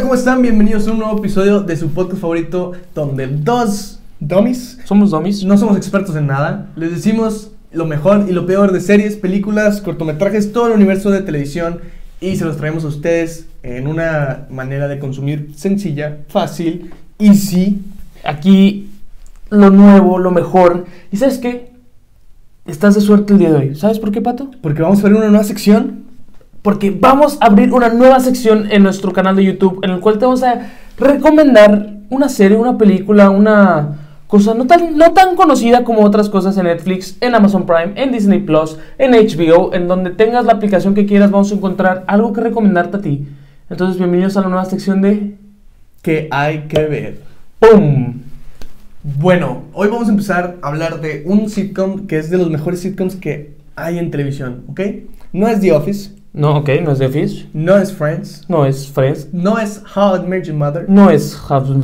¿cómo están? Bienvenidos a un nuevo episodio de su podcast favorito, donde dos dummies, somos dummies, no somos expertos en nada, les decimos lo mejor y lo peor de series, películas, cortometrajes, todo el universo de televisión, y se los traemos a ustedes en una manera de consumir sencilla, fácil, easy. Aquí lo nuevo, lo mejor. ¿Y sabes qué? Estás de suerte el día de hoy. ¿Sabes por qué, Pato? Porque vamos a ver una nueva sección. Porque vamos a abrir una nueva sección en nuestro canal de YouTube, en el cual te vamos a recomendar una serie, una película, una cosa no tan conocida como otras cosas en Netflix, en Amazon Prime, en Disney Plus, en HBO, en donde tengas la aplicación que quieras, vamos a encontrar algo que recomendarte a ti. Entonces, bienvenidos a la nueva sección de ¿Qué hay que ver? ¡Pum! Bueno, hoy vamos a empezar a hablar de un sitcom que es de los mejores sitcoms que hay en televisión, ¿ok? No es The Office. No, ok, no es The Office. No es Friends. No es Friends. No es How I Met Your Mother. No es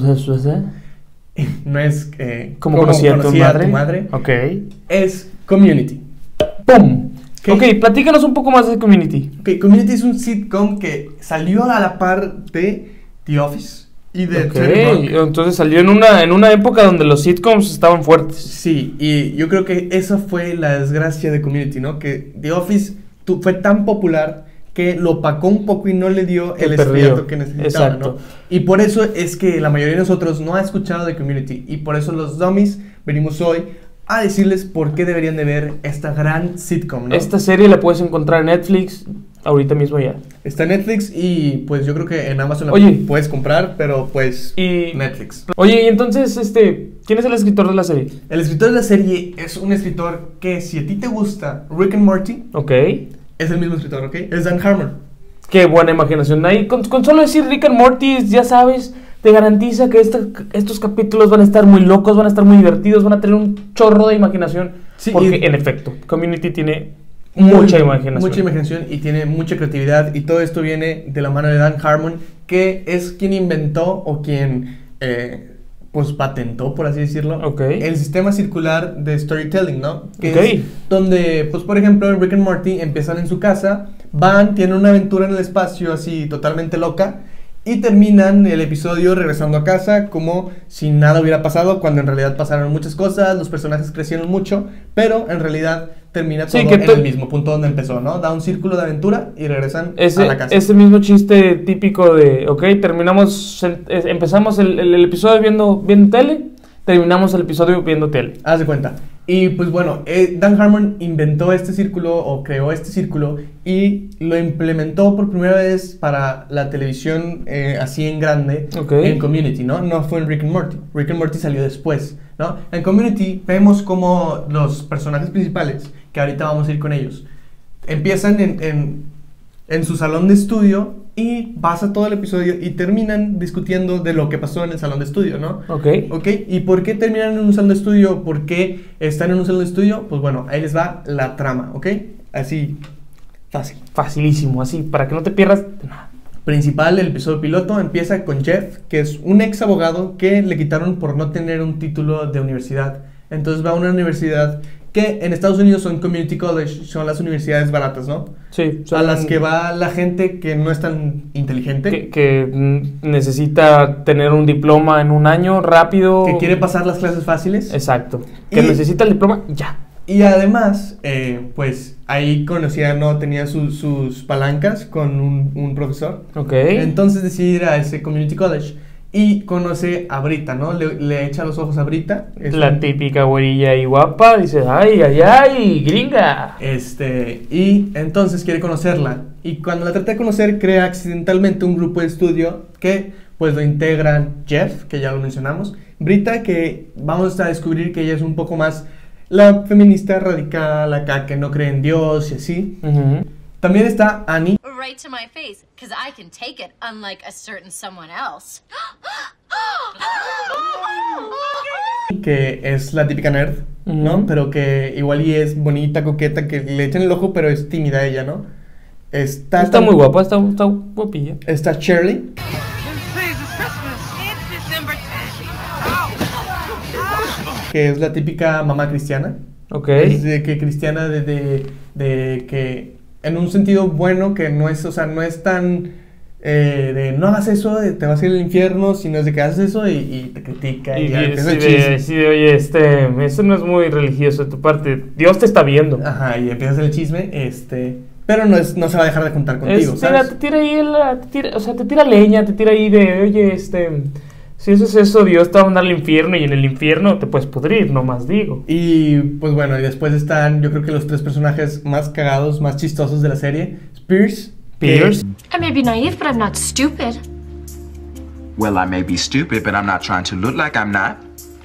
No es ¿Cómo conocía a tu madre? Ok. Es Community. ¡Pum! Okay. Ok, platícanos un poco más de Community. Ok, Community es un sitcom que salió a la par de The Office y de Ok, entonces salió en una época donde los sitcoms estaban fuertes. Sí, y yo creo que esa fue la desgracia de Community, ¿no? Que The Office fue tan popular que lo opacó un poco y no le dio el estrellato que necesitaba, ¿no? Y por eso es que la mayoría de nosotros no ha escuchado de Community, y por eso los dummies venimos hoy a decirles por qué deberían de ver esta gran sitcom, ¿no? Esta serie la puedes encontrar en Netflix ahorita mismo ya. Está en Netflix y pues yo creo que en Amazon la puedes comprar, pero pues Netflix. Oye, y entonces, ¿quién es el escritor de la serie? El escritor de la serie es un escritor que, si a ti te gusta Rick and Morty, ok, es el mismo escritor, ¿ok? Es Dan Harmon. Qué buena imaginación. Ahí, con solo decir Rick and Morty, ya sabes, te garantiza que estos capítulos van a estar muy locos, van a estar muy divertidos, van a tener un chorro de imaginación. Sí, porque, en efecto, Community tiene mucha imaginación. Mucha imaginación y tiene mucha creatividad, y todo esto viene de la mano de Dan Harmon, que es quien inventó o quien pues patentó, por así decirlo, el sistema circular de storytelling, ¿no? Que es donde, pues por ejemplo, en Rick and Morty empiezan en su casa, tienen una aventura en el espacio así totalmente loca, y terminan el episodio regresando a casa como si nada hubiera pasado, cuando en realidad pasaron muchas cosas, los personajes crecieron mucho, pero en realidad termina todo en el mismo punto donde empezó, ¿no? Da un círculo de aventura y regresan a la casa. Ese mismo chiste típico de, empezamos el episodio viendo tele, terminamos el episodio viendo tele. Haz de cuenta. Y pues bueno, Dan Harmon inventó este círculo, o creó este círculo, y lo implementó por primera vez para la televisión así en grande, en Community, ¿no? No fue en Rick and Morty. Rick and Morty salió después, ¿no? En Community vemos como los personajes principales, que ahorita vamos a ir con ellos, empiezan en su salón de estudio y pasa todo el episodio y terminan discutiendo de lo que pasó en el salón de estudio, ¿no? Ok. ¿Y por qué terminan en un salón de estudio? ¿Por qué están en un salón de estudio? Pues bueno, ahí les va la trama, ¿ok? Así, fácil. Facilísimo, así, para que no te pierdas nada. Principal, el episodio piloto empieza con Jeff, que es un ex abogado que le quitaron por no tener un título de universidad. Entonces va a una universidad que en Estados Unidos son community college, son las universidades baratas, ¿no? Sí. A las que va la gente que no es tan inteligente. Que necesita tener un diploma en un año, rápido. Que quiere pasar las clases fáciles. Exacto. Que necesita el diploma ya. Y además, pues ahí conocía, ¿no? Tenía sus palancas con un profesor. Entonces decide ir a ese community college. Y conoce a Brita, ¿no? Le echa los ojos a Brita. La típica güerilla y guapa. Dice, ay, gringa. Y entonces quiere conocerla. Y cuando la trata de conocer, crea accidentalmente un grupo de estudio que, pues, lo integran Jeff, que ya lo mencionamos, Brita, que vamos a descubrir que ella es un poco más la feminista radical, acá, que no cree en Dios y así. También está Annie. Right to my face, because I can take it, unlike a certain someone else. Que es la típica nerd, ¿no? Pero que igual y es bonita, coqueta, que le echan el ojo, pero es tímida ella, ¿no? Está muy guapa, está guapilla. Está Shirley. Que es la típica mamá cristiana. Es de que cristiana de que en un sentido bueno, que no es, o sea, no es tan de no hagas eso, te vas a ir al infierno, sino es de que haces eso y te critica. Y oye, eso no es muy religioso de tu parte, Dios te está viendo. Ajá, y empiezas el chisme, pero no se va a dejar de juntar contigo, ¿sabes? Te tira ahí, te tira leña, te tira ahí de, oye, si eso es eso, Dios te va a mandar al infierno y en el infierno te puedes pudrir, no más digo. Y pues bueno, y después están, yo creo que los 3 personajes más cagados, más chistosos de la serie. Pierce. I may be naive, but I'm not stupid. Well, I may be stupid, but I'm not trying to look like I'm not.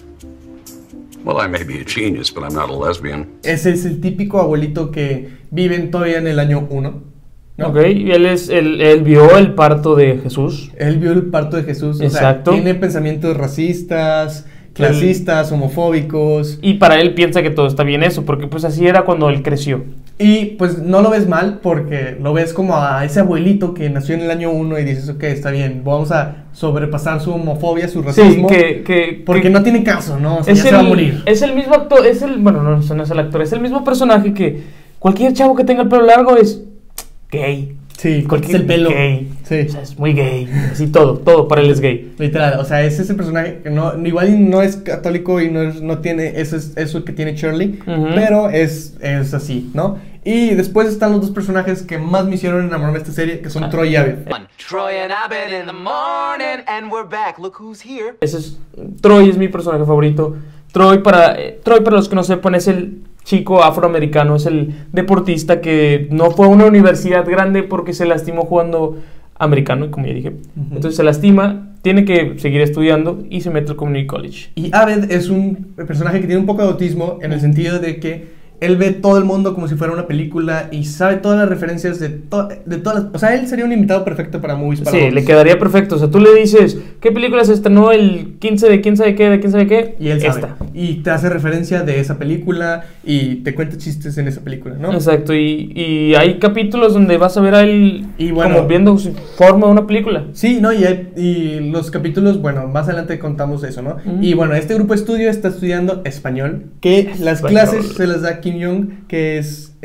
Well, I may be a genius, but I'm not a lesbian. Ese es el típico abuelito que viven todavía en el año 1. ¿No? Ok, y él vio el parto de Jesús. Él vio el parto de Jesús. Exacto. O sea, tiene pensamientos racistas, clasistas, homofóbicos. Y para él piensa que todo está bien eso, porque pues así era cuando él creció. Y pues no lo ves mal porque lo ves como a ese abuelito que nació en el año 1 y dices, ok, está bien, vamos a sobrepasar su homofobia, su racismo. Sí, porque no tiene caso, ¿no? O sea, ya se va a morir. Es el mismo actor, bueno, no es el actor, es el mismo personaje que cualquier chavo que tenga el pelo largo es gay. Sí, cortes el pelo. Gay. Sí. O sea, es muy gay. Así todo para él es gay. Literal, o sea, es ese personaje que igual no es católico y no tiene eso que tiene Shirley, pero es así, ¿no? Y después están los 2 personajes que más me hicieron enamorarme de esta serie, que son Troy y Abed. Troy and Abed in the morning, and we're back. Look who's here. Troy es mi personaje favorito. Troy, para los que no sepan, es el chico afroamericano, es el deportista que no fue a una universidad grande porque se lastimó jugando americano, como ya dije. Entonces se lastima, tiene que seguir estudiando y se mete al Community College. Y Abed es un personaje que tiene un poco de autismo en el sentido de que él ve todo el mundo como si fuera una película y sabe todas las referencias de todas las... O sea, él sería un invitado perfecto para Movies para Sí, Dogs. le quedaría perfecto. O sea, tú le dices, ¿qué película se estrenó el 15 de quién sabe qué? Y él sabe. Y te hace referencia de esa película y te cuenta chistes en esa película, ¿no? Exacto, y hay capítulos donde vas a ver a él bueno, como viendo su forma de una película. Sí, ¿no? Y los capítulos, bueno, más adelante contamos eso, ¿no? Y bueno, este grupo de estudio está estudiando español, que las clases se las da Kim Young, que es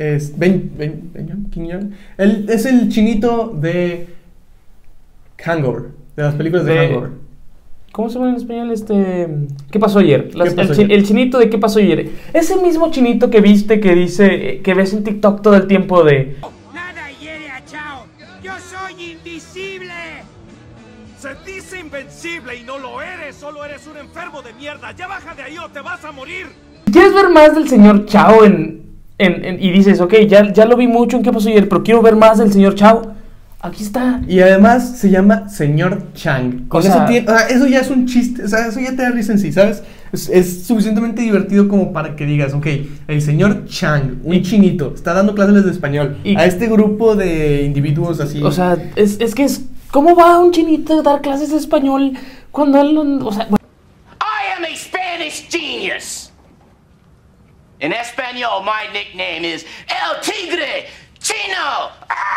Kim Young. Él es el chinito de Hangover, de las películas de Hangover. ¿Cómo se llama en español? ¿Qué pasó ayer? ayer? El chinito de ¿Qué pasó ayer? Ese mismo chinito que viste, que dice, que ves en TikTok todo el tiempo de... Nada hiere a Chao. Yo soy invisible. Se dice invencible y no lo eres. Solo eres un enfermo de mierda. Ya baja de ahí o te vas a morir. ¿Quieres ver más del señor Chao y dices, ok, ya lo vi mucho en ¿Qué pasó ayer? Pero quiero ver más del señor Chao. Aquí está. Y además se llama Señor Chang. Eso ya es un chiste, o sea, eso ya te da risa en sí, ¿sabes? Es suficientemente divertido como para que digas, ok, el señor Chang, un chinito, está dando clases de español a este grupo de individuos así. O sea, ¿cómo va un chinito a dar clases de español cuando él no, o sea, bueno. I am a Spanish genius. In español, my nickname is El Tigre Chino.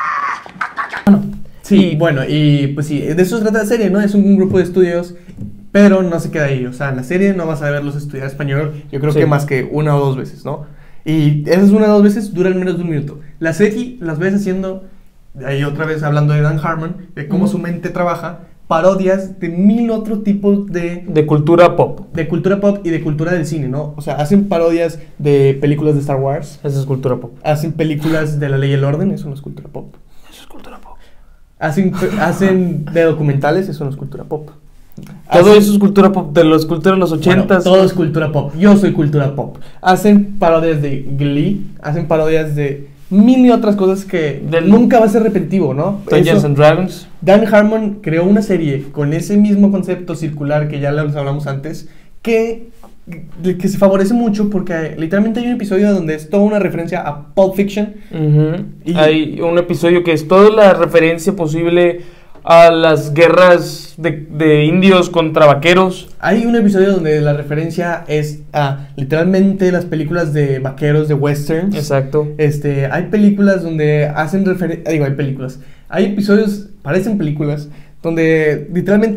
Sí, bueno, y pues sí, de eso se trata la serie, ¿no? Es un grupo de estudios, pero no se queda ahí. O sea, en la serie no vas a verlos estudiar español, yo creo que más que 1 o 2 veces, ¿no? Y esas 1 o 2 veces duran menos de 1 minuto. La serie las ves haciendo, ahí otra vez hablando de Dan Harmon, de cómo su mente trabaja, parodias de 1000 otros tipos de cultura pop. De cultura pop y de cultura del cine, ¿no? O sea, hacen parodias de películas de Star Wars. Eso es cultura pop. Hacen películas de La Ley y el Orden, eso no es cultura pop. Eso es cultura pop. Hacen de documentales, eso no es cultura pop. Todo eso es cultura pop, de los 80s. Bueno, todo es cultura pop, yo soy cultura pop. Hacen parodias de Glee, hacen parodias de 1000 y otras cosas que nunca va a ser repetitivo, ¿no? Dungeons and Dragons. Dan Harmon creó una serie con ese mismo concepto circular que ya les hablamos antes, que se favorece mucho porque literalmente hay un episodio donde es toda una referencia a Pulp Fiction. Y hay un episodio que es toda la referencia posible a las guerras de indios contra vaqueros. Hay un episodio donde la referencia es a literalmente las películas de vaqueros, de westerns. Exacto. Hay películas donde hacen referencia, hay episodios, parecen películas, donde literalmente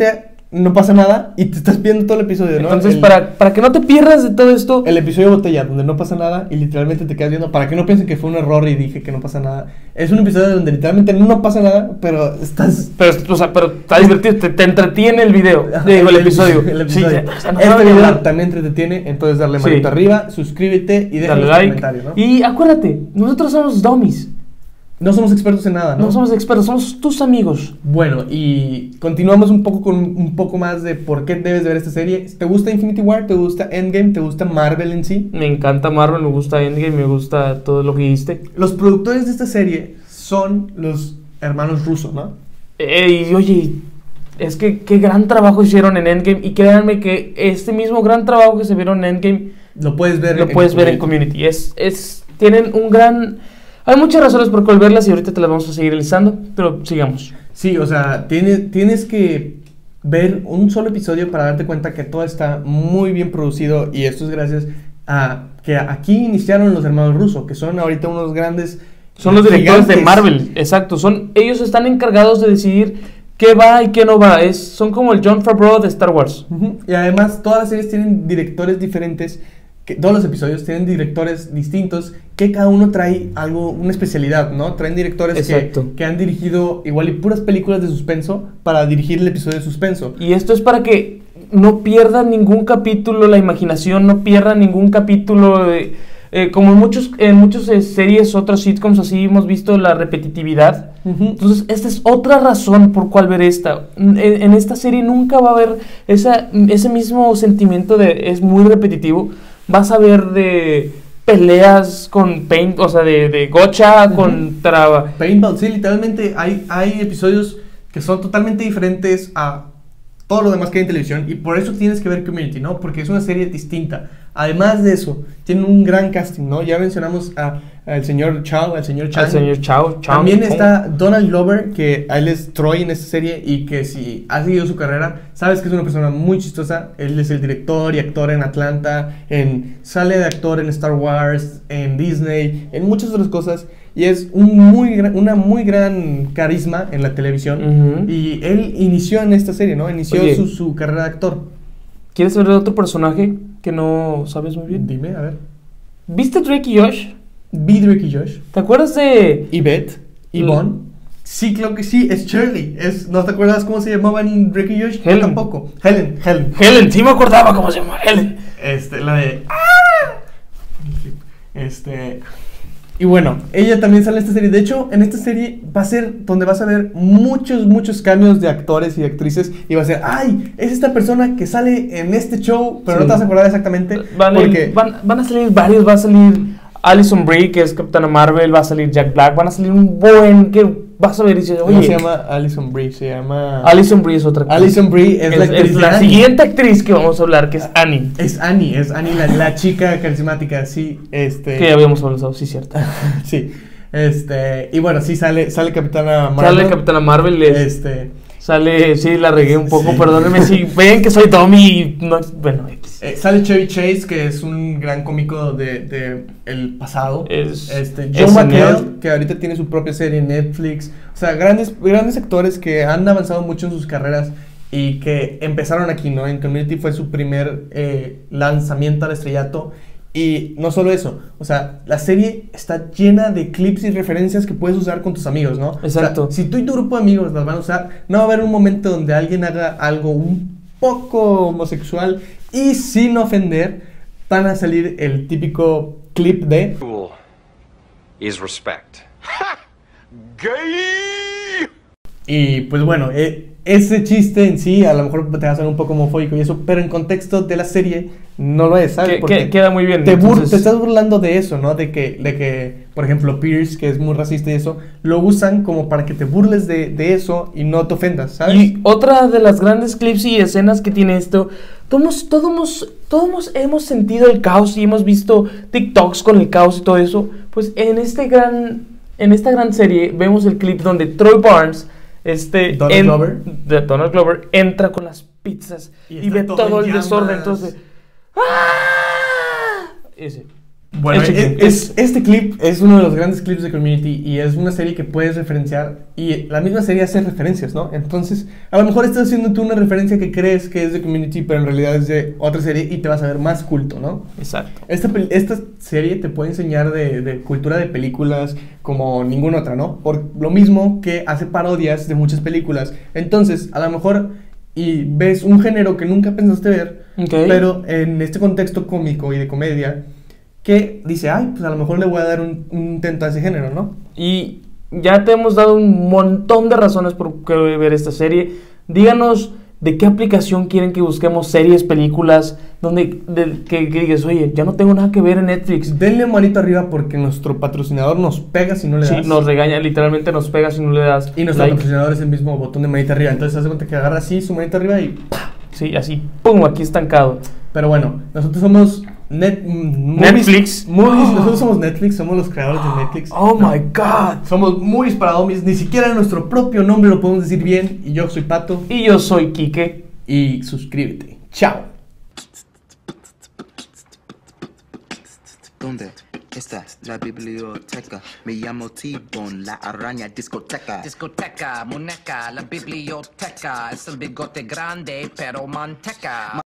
no pasa nada y te estás viendo todo el episodio, ¿no? Entonces, para que no te pierdas de todo esto... El episodio botella, donde no pasa nada y literalmente te quedas viendo, para que no piensen que fue un error y dije que no pasa nada. Es un episodio donde literalmente no pasa nada, pero estás... Pero está divertido, te entretiene el video, el episodio. El episodio. Sí, este video también te entretiene, entonces darle manito arriba, suscríbete y déjame un like, comentario, ¿no? Y acuérdate, nosotros somos dummies. No somos expertos en nada, ¿no? No somos expertos, somos tus amigos. Bueno, y continuamos un poco con un poco más de por qué debes ver esta serie. ¿Te gusta Infinity War? ¿Te gusta Endgame? ¿Te gusta Marvel en sí? Me encanta Marvel, me gusta Endgame, me gusta todo lo que dijiste. Los productores de esta serie son los hermanos Russo, ¿no? Y oye, es que qué gran trabajo hicieron en Endgame. Y créanme que este mismo gran trabajo que se vieron en Endgame lo puedes ver en Community. Tienen un gran... Hay muchas razones por cuál verlas y ahorita te las vamos a seguir listando, pero sigamos. Sí, o sea, tienes que ver un solo episodio para darte cuenta que todo está muy bien producido, y esto es gracias a que aquí iniciaron los hermanos Russo, que son ahorita unos grandes... Son los directores de Marvel, exacto. Ellos están encargados de decidir qué va y qué no va. Son como el Jon Favreau de Star Wars. Y además todas las series tienen directores diferentes. Todos los episodios tienen directores distintos, que cada uno trae algo, una especialidad, ¿no? Traen directores que han dirigido igual y puras películas de suspenso para dirigir el episodio de suspenso. Y esto es para que no pierda ningún capítulo la imaginación, no pierda ningún capítulo como en muchas series, otras sitcoms así, hemos visto la repetitividad. Entonces esta es otra razón por cual ver esta. En esta serie nunca va a haber ese mismo sentimiento de es muy repetitivo. Vas a ver de peleas con paint, o sea, de gocha contra... Paintball, sí, literalmente hay episodios que son totalmente diferentes a todo lo demás que hay en televisión, y por eso tienes que ver Community, ¿no? Porque es una serie distinta. Además de eso, tiene un gran casting, ¿no? Ya mencionamos al señor Chow, al señor Chang. Al señor Chow. También está Donald Glover, que él es Troy en esta serie, y que si has seguido su carrera, sabes que es una persona muy chistosa. Él es el director y actor en Atlanta, sale de actor en Star Wars, en Disney, en muchas otras cosas, y es una muy gran carisma en la televisión. Y él inició en esta serie, ¿no? Inició su carrera de actor. ¿Quieres ver otro personaje que no sabes muy bien? Dime, a ver. ¿Viste Drake y Josh? Vi Drake y Josh. ¿Te acuerdas de Yvette? ¿Yvonne? Sí, claro que sí, es Shirley. ¿No te acuerdas cómo se llamaban en Drake y Josh? Helen. Tampoco. Helen, sí me acordaba cómo se llamaba Helen. La de... Y bueno, ella también sale en esta serie. De hecho, en esta serie va a ser donde vas a ver muchos cambios de actores y actrices. Y va a ser, ¡ay! Es esta persona que sale en este show, pero no te vas a acordar exactamente. Van a salir varios. Va a salir Alison Brie, que es Capitana Marvel. Va a salir Jack Black. Van a salir un buen que vas a ver y dices, oye, no se llama Alison Brie, se llama... Alison Brie es otra actriz. Alison Brie es la siguiente actriz que vamos a hablar, que es Annie. Es Annie, la chica carismática, sí, que ya habíamos hablado, sí, cierto. Sí, y bueno, sí, sale Capitana Marvel. Sale Capitana Marvel, sale, sí, la regué un poco, perdónenme si ven que soy Tommy, no, bueno, sale Chevy Chase, que es un gran cómico de el pasado. John McHale, que ahorita tiene su propia serie en Netflix. O sea, grandes actores que han avanzado mucho en sus carreras y que empezaron aquí, ¿no? En Community fue su primer lanzamiento al estrellato. Y no solo eso, o sea, la serie está llena de clips y referencias que puedes usar con tus amigos, ¿no? Exacto. O sea, si tú y tu grupo de amigos las van a usar, no va a haber un momento donde alguien haga algo un poco homosexual y sin ofender, van a salir el típico clip de... Rule is respect. ¡Gay! Y pues bueno, ese chiste en sí a lo mejor te va a sonar un poco homofóbico y eso, pero en contexto de la serie no lo es, ¿sabes? Porque queda muy bien. Te estás burlando de eso, ¿no? De que, por ejemplo, Pierce, que es muy racista y eso, lo usan como para que te burles de eso y no te ofendas, ¿sabes? Y otra de las grandes clips y escenas que tiene esto, todos hemos sentido el caos y hemos visto TikToks con el caos y todo eso. Pues en esta gran serie vemos el clip donde Troy Barnes, Donald Glover entra con las pizzas y ve todo el desorden, entonces ¡ah! Bueno, este clip es uno de los grandes clips de Community y es una serie que puedes referenciar y la misma serie hace referencias, ¿no? Entonces, a lo mejor estás haciendo tú una referencia que crees que es de Community, pero en realidad es de otra serie y te vas a ver más culto, ¿no? Exacto. Esta serie te puede enseñar de cultura de películas como ninguna otra, ¿no? Por lo mismo que hace parodias de muchas películas. Entonces, a lo mejor y ves un género que nunca pensaste ver, pero en este contexto cómico y de comedia, que dice, ay, pues a lo mejor le voy a dar un intento a ese género, ¿no? Y ya te hemos dado un montón de razones por qué ver esta serie. Díganos de qué aplicación quieren que busquemos series, películas, que digas, oye, ya no tengo nada que ver en Netflix. Denle manito arriba porque nuestro patrocinador nos pega si no le das. Sí, nos regaña, literalmente nos pega si no le das. Y nuestro patrocinador es el mismo botón de manito arriba. Entonces hace cuenta que agarra así su manito arriba y ¡pah! Sí, así, pum, aquí estancado. Pero bueno, nosotros somos Netflix. Nosotros somos Netflix, somos los creadores de Netflix. Oh my God. Somos Movies para Dummies. Ni siquiera nuestro propio nombre lo podemos decir bien. Y yo soy Pato. Y yo soy Quique. Y suscríbete. Chao. ¿Dónde está la biblioteca? Me llamo T-Bone, la araña discoteca. Discoteca, muñeca, la biblioteca. Es el bigote grande, pero manteca.